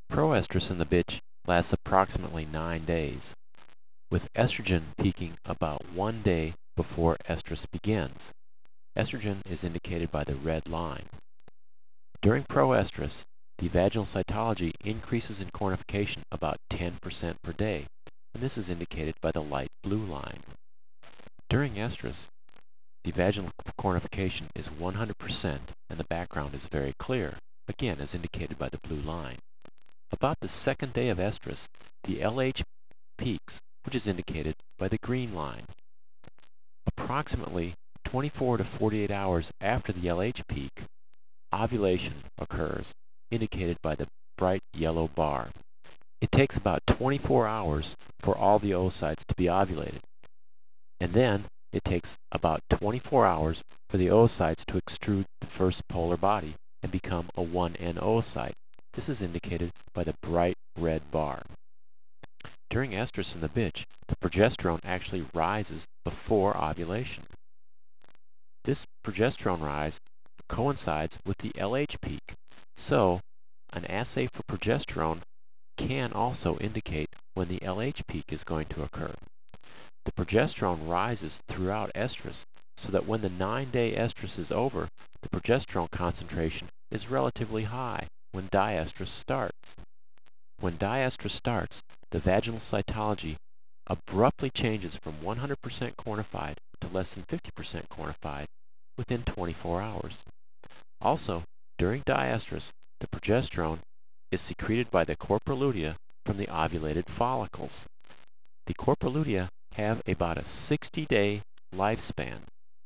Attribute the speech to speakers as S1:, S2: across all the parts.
S1: Proestrus in the bitch lasts approximately 9 days, with estrogen peaking about 1 day before estrus begins. Estrogen is indicated by the red line. During proestrus, the vaginal cytology increases in cornification about 10% per day, and this is indicated by the light blue line. During estrus, the vaginal cornification is 100% and the background is very clear, again as indicated by the blue line. About the second day of estrus, the LH peaks, which is indicated by the green line. Approximately 24 to 48 hours after the LH peak, ovulation occurs, indicated by the bright yellow bar. It takes about 24 hours for all the oocytes to be ovulated, and then it takes about 24 hours for the oocytes to extrude the first polar body and become a 1N oocyte. This is indicated by the bright red bar. During estrus in the bitch, the progesterone actually rises before ovulation. This progesterone rise coincides with the LH peak, so an assay for progesterone can also indicate when the LH peak is going to occur. The progesterone rises throughout estrus, so that when the 9-day estrus is over, the progesterone concentration is relatively high when diestrus starts. When diestrus starts, the vaginal cytology abruptly changes from 100% cornified to less than 50% cornified within 24 hours. Also, during diestrus, the progesterone is secreted by the corpora lutea from the ovulated follicles. The corpora lutea have about a 60-day lifespan.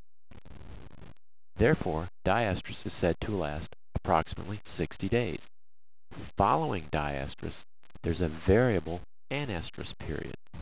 S1: Therefore, diestrus is said to last approximately 60 days. Following diestrus, there's a variable anestrus period.